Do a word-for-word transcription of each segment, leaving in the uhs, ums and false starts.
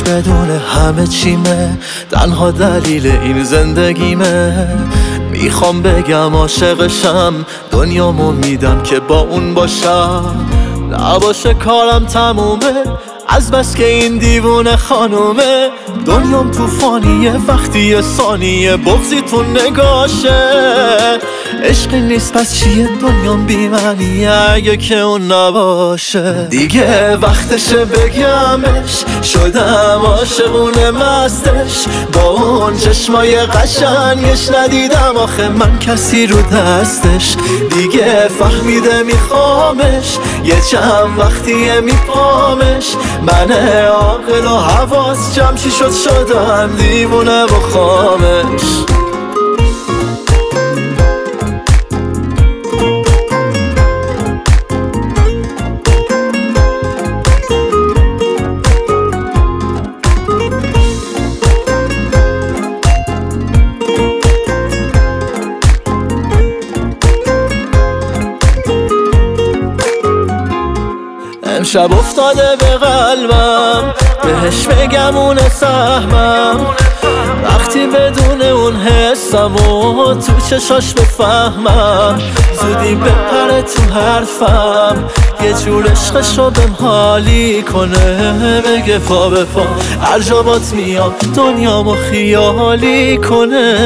بدون همه چیمه، تنها دلیل این زندگیمه. میخوام بگم عاشقشم، دنیامو میدم که با اون باشم. نباشه کارم تمومه، از بس که این دیوونه خانومه. دنیام توفانیه وقتی یه ثانیه بغضی تو نگاشه. عشقی نیست پس چیه دنیام بی‌معنیه اگه که اون نباشه. دیگه وقتشه بگمش، شدم عاشقونه مستش. با اون چشمای قشنگش ندیدم آخه من کسی رو دستش. دیگه فهمیده میخوامش، یه چند وقتیه میپامش. من عاقل و حواس جمع چی شد شدم دیوونه و خامش. امشب افتاده به قلبم، بهش بگم اون سهمم. وقتی بدون اون حسم و تو چشاش بفهمم، زودی بپره تو حرفم. یه جور عشقشو بهم حالی کنه، بگه پا به پا هر جا بات میام دنیامو خیالی کنه.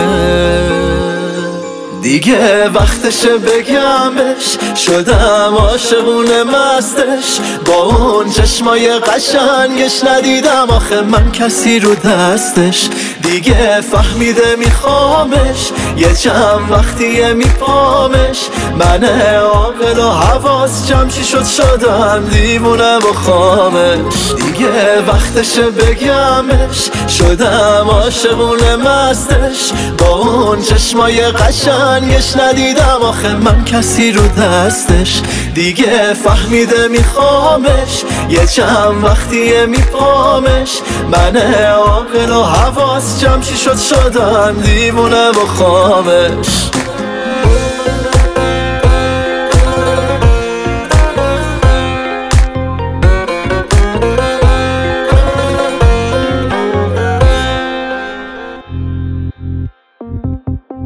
دیگه وقتشه بگمش، شدم عاشقونه مستش. با اون چشمای قشنگش ندیدم آخه من کسی رو دستش. دیگه فهمیده میخوامش، یه چند وقتیه میپامش. من عاقل و حواس جمع چی شد شدم دیوونه و خامش. دیگه وقتشه بگمش، شدم عاشقونه مستش. با اون چشمای قشنگش ندیدم آخه من کسی رو دستش. دیگه فهمیده میخوامش، یه چند وقتیه میپامش. من عاقل و حواس جمع چی شد شدم دیوونه و خامش.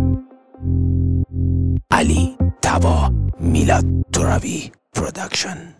علی تبا میلاد ترابی پروداکشن.